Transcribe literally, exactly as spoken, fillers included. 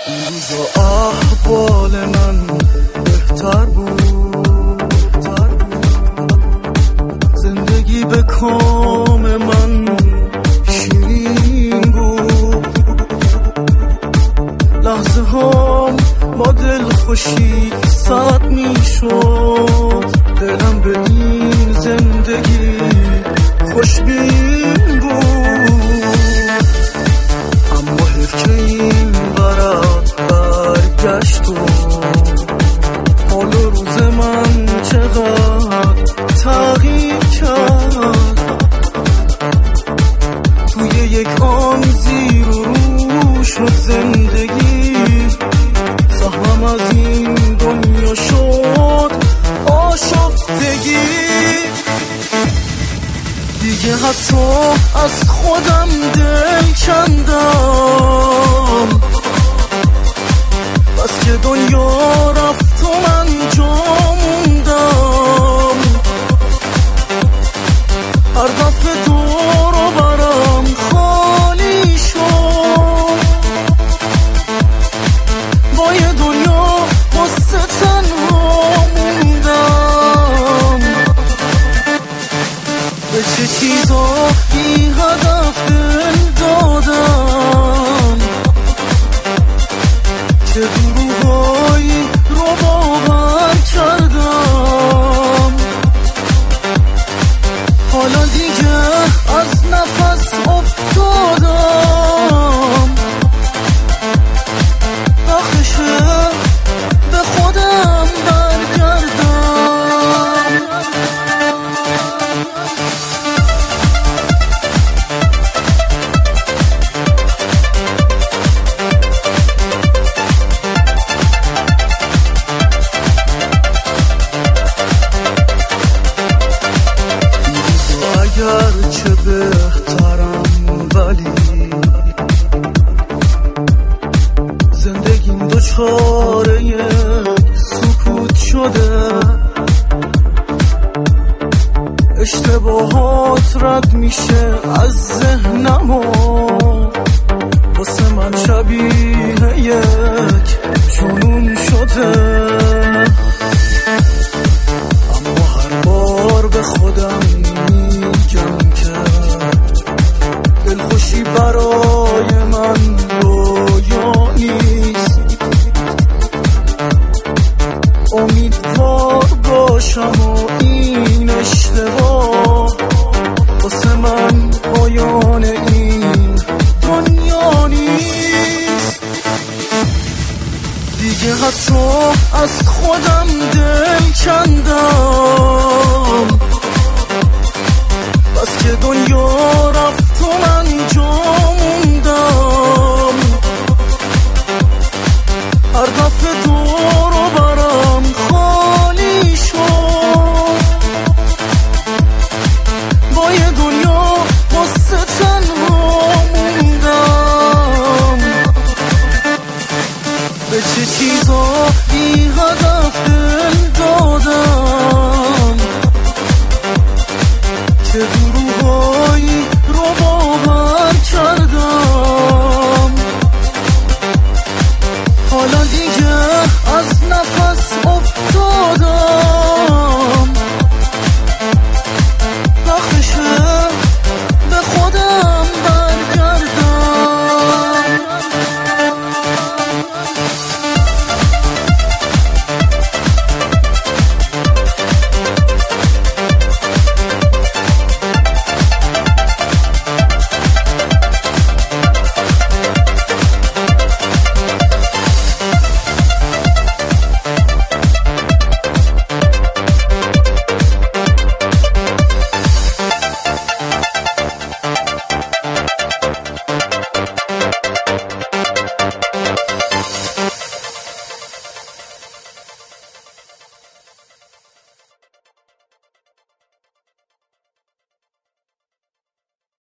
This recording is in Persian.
این روزا احوال من بهتر بود، زندگی به کام من شیرین بود، لحظه هام با دل خوشی صد می شد، دلم به این زندگی خوشبین بود. اما حیف که این ورق برگشت و حال و روز من چقدر تغییر کرد. توی یک آن زیر و رو شد زندگی، سهمم از این دنیا شد آشفتگی. دیگه حتی از خودم دل کندم، بس که دنیا رفت و من جا موندم. هر دفعه دور و برم خالی شد، با یه دنیا واسه تنها موندم. به چه چیزا بی هدف دل دادم، چه دروغایی رو باور کردم. حالا دیگه از نفس افتادم، وقتشه به خودم برگردم. اگرچه بهترم ولی زندگیم دچار سکوت شده، اشتباهات رد میشه از ذهنم و واسه من شبیه یک جنون شده. اما هر بار به خودم میگم که دلخوشی برای من رویا نیست. امیدوار باشم و این اشتباه واسه من پایان این دنیا نیست. دیگه حتی از خودم دل کندم، بس که دنیا